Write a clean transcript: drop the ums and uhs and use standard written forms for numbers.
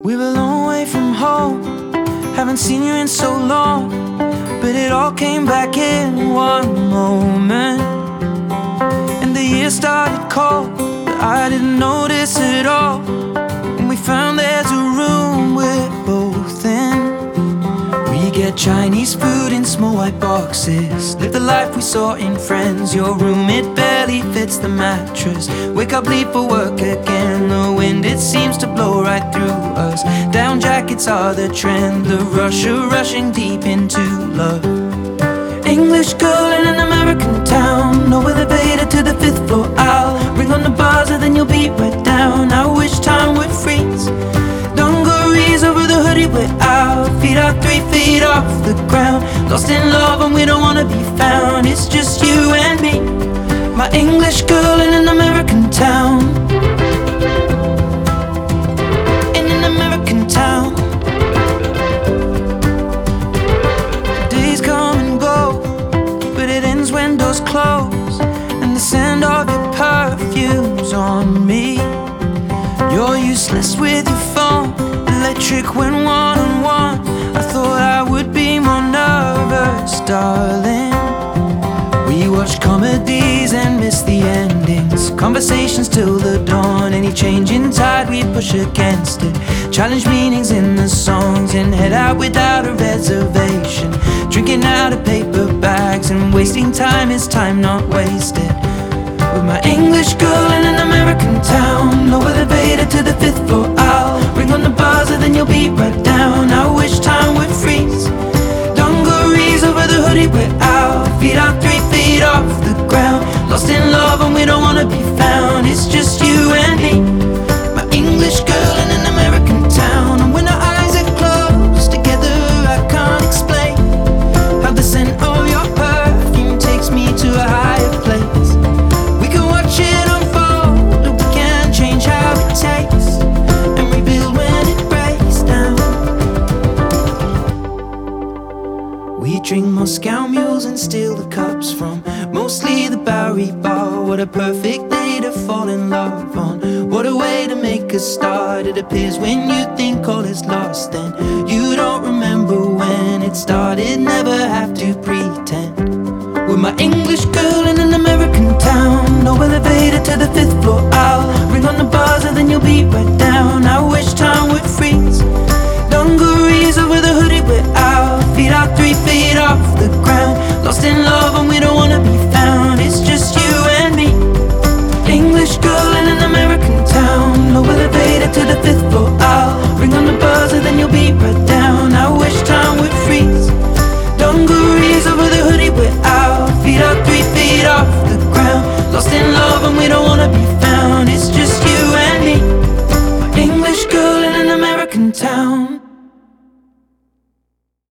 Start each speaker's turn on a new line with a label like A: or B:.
A: We're a long way from home, haven't seen you in so long, but it all came back in one moment. And the year started cold, but I didn't notice it all. And we found there's a room we're both in. We get Chinese food in small white boxes, live the life we saw in Friends. Your room, it barely fits the mattress. Wake up, leave for work again. The wind, it seems to blow right through us. Down jackets are the trend, the rushing deep into love. English girl in an American town, no elevator to the 5th floor. I'll ring on the buzzer, then you'll be right down. I wish time would freeze. Dungarees over the hoodie, we're out. Feet are 3 feet off the ground. Lost in love and we don't wanna be found. It's just you and me, my English girl in an American town. In an American town. Days come and go, but it ends when doors close, and the scent of your perfume's on me. You're useless with your phone, electric when one-on-one. I thought I would be more nervous, darling. We watch comedies and miss the endings, conversations till the dawn. Any change in tide, we push against it. Challenge meanings in the songs and head out without a reservation. Drinking out of paper bags and wasting time is time not wasted. With my English girl in an American town, no elevator to the 5th floor. I'll ring on the buzzer, then you'll be right down. I wish time would freeze. Dungarees over the hoodie, we're out. Feet are 3 feet off the ground. Lost in love and we don't wanna be found. It's just you and me, my English girl in an American town. And when our eyes are closed together, I can't explain how the scent of your perfume takes me to a higher place. We can watch it unfold, or we can change how it tastes and rebuild when it breaks down. We drink Moscow mules and steal the cups from mostly the Bowery Bar. What a perfect day to fall in love on. What a way to make a start. It appears when you think all is lost, then you don't remember when it started. Never have to pretend. With my English girl in an American town, no elevator to the 5th floor. I'll ring on the buzzer, then you'll be right down. I wish time would freeze. Dungarees over the hoodie, we're out. Feet are 3 feet off the ground. Lost in love and we don't wanna be found. It's just you and me, English girl in an American town. No elevator to the 5th floor. I'll ring on the buzzer, then you'll be right down. I wish time would freeze. Dungarees over the hoodie, we're out. Feet are 3 feet off the ground. Lost in love and we don't wanna be found.